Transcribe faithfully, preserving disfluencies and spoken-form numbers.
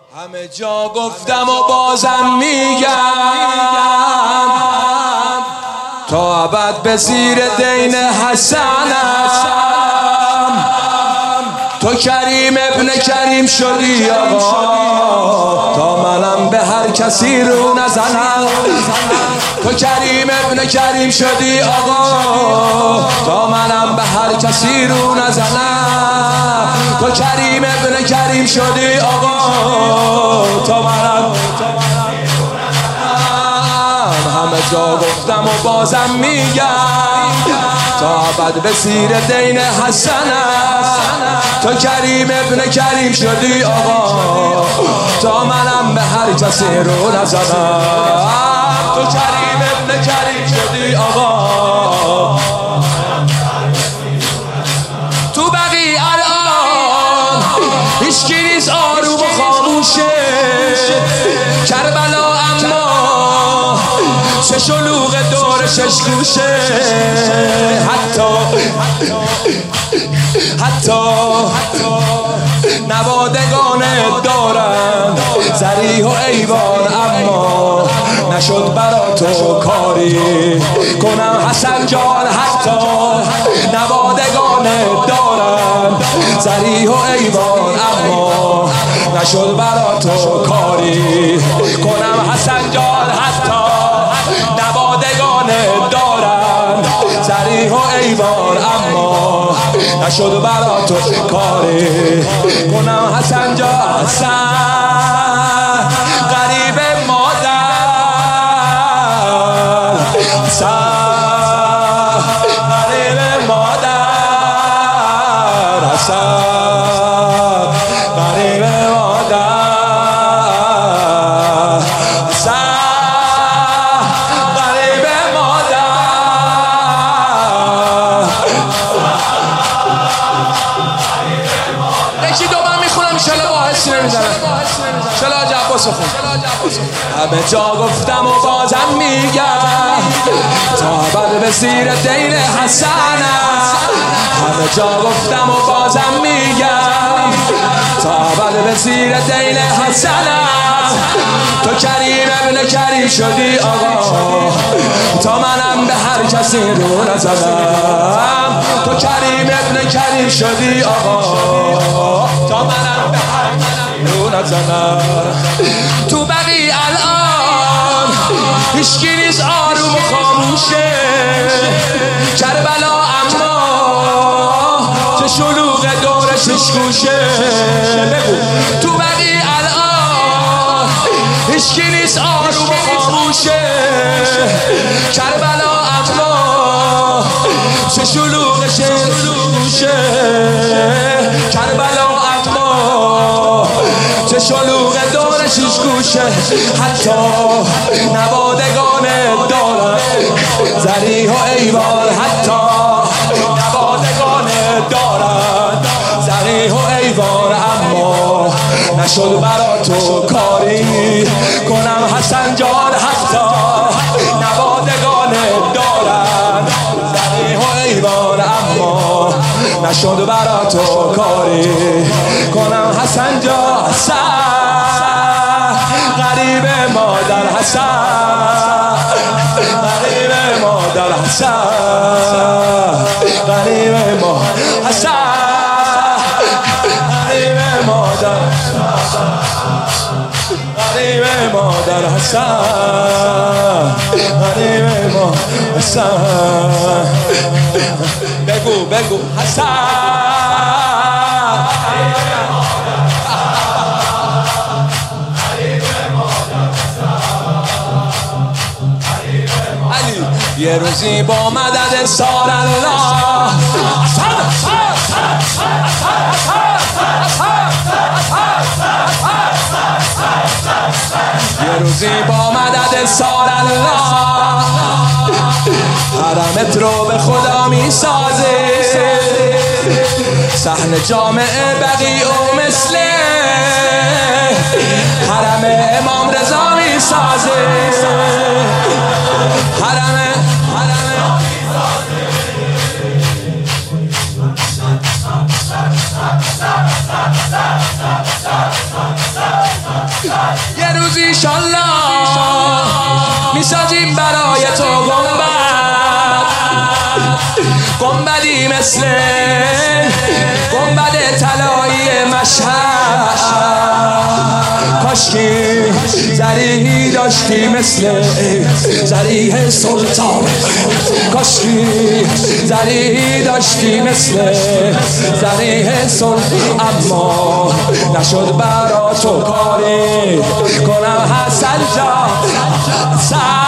همه جا گفتم و بازم میگم تا ابد به زیر دین حسنم. تو کریم ابن کریم شدی آقا تا منم به هر کسی رو نزنم. تو کریم ابن کریم شدی آقا تا منم به هر کسی رو نزنم. تو کریم ابن کریم شدی آقا تا منم همه جا گفتم و بازم میگم تا ابد به زیر دین حسنم. تو کریم ابن کریم شدی آقا تا منم به هر کسی رو نزنم. تو کریم ابن کریم شدی آقا تو بقی الان هیچکی نیست آروم و خاموشه. کربلا اما چه شلوغ دور شش گوشه. حتی حتی نوادگان دارن زریح و ایوان اما نشد برا تو کاری کنم حسن جان. حتی نوادگان دارن زریح و ایوان اما نشد برا تو کاری کنم حسن جان. حتی نوادگان دارن زریح و ایوان اما نشد برا تو کاری کنم حسن جان. حسن غریب مادر حسن غریب مادر حسن غریب مادر حسن غریب مادر. یکی دو من میخونم انشالله با حسی نمیزنم. انشالله حاج عباس خون. همه جا گفتم و بازم میگم تا ابد به زیر دین حسنم. همه جا گفتم و بازم میگم تا ابد به زیر دین حسنم. تو کریم ابن کریم شدی آقا تا منم به هر کسی رو نزنم. تو کریم ابن کریم شدی آقا تا منم به هر کسی رو نزنم. تو بقی الان هیچکی نیست آروم و خاموشه. کربلا اما چه شلوغ دور شش گوشه. تو بقی الان هیچکی نیست آروم و خاموشه. کربلا اما چه شلوغ شش گوشه. کربلا اما چه شلوغ دور شش گوشه. حتی نوادگان دارن زریح و ایوان حتی نوادگان دارن زریح و ایوان اما نشد برا تو کاری کنم حسن جان. حتی نوادگان دارن زریح و ایوان اما نشد برا تو کاری کنم حسن جان. حسن غریب مادر حسن غریب مادر حسن غریب مادر حسن غریب مادر غریب مادر حسن غریب مادر حسن. بگو بگو حسن یه روزی با مدد سار الله یه روزی با مدد سار الله حرمت رو به خدا می سازه. صحن جامعه بقی و مثل حرم امام رضا می سازه. حرم حرم یه روزی ایشالله میسازیم برای تو گنبد، گنبدی مثل گنبد طلایی مشهد. کاشکی زریحی داشتی مثل زریح سلطان، کاشکی زریحی داشتی مثل زریح سلطان. اما نشد برا تو کاری کنم حسن جان.